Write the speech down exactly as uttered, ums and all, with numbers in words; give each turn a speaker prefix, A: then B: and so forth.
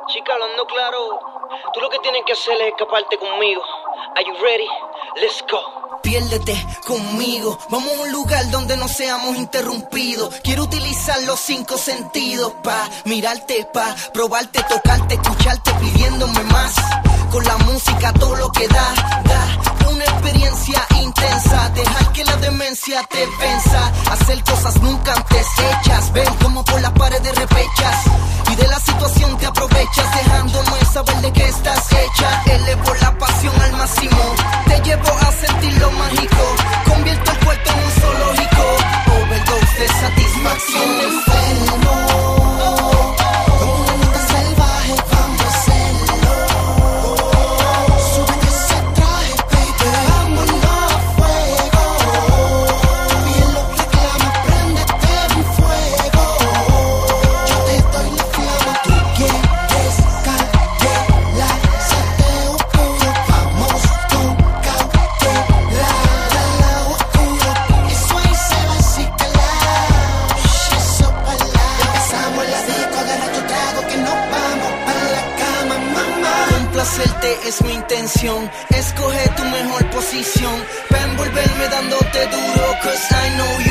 A: Chica, hablando claro, tú lo que tienes que hacer es escaparte conmigo. Are you ready? Let's go.
B: Piérdete conmigo, vamos a un lugar donde no seamos interrumpidos. Quiero utilizar los cinco sentidos pa' mirarte, pa' probarte, tocarte, escucharte, pidiéndome más. Con la música todo lo que da, da una experiencia intensa. Dejar que la demencia te venza, hacer cosas nunca antes hechas. Ven como por las paredes repechas y de la situación te aprovechas, dejándome saber de qué estás hecha. Elevo la pasión al máximo, te llevo a sentir lo mágico, convierto el cuerpo en un zoológico. Overdose de satisfacción. Enfermo, como una nota salvaje, vamos a hacerlo. Súbete ese traje, baby, vámonos a fuego. Bien lo reclama, préndete en fuego. Yo te doy la flama, tú quieres candela, sateo puro, vamos con cautela. Al lado oscuro, eso ahí se va a cicalar. Eso para empezamos la disco, agarra tu trago que nos vamos para la cama, mamá. Complacerte es mi intención, escoge tu mejor posición, para envolverme dándote duro, cause I know you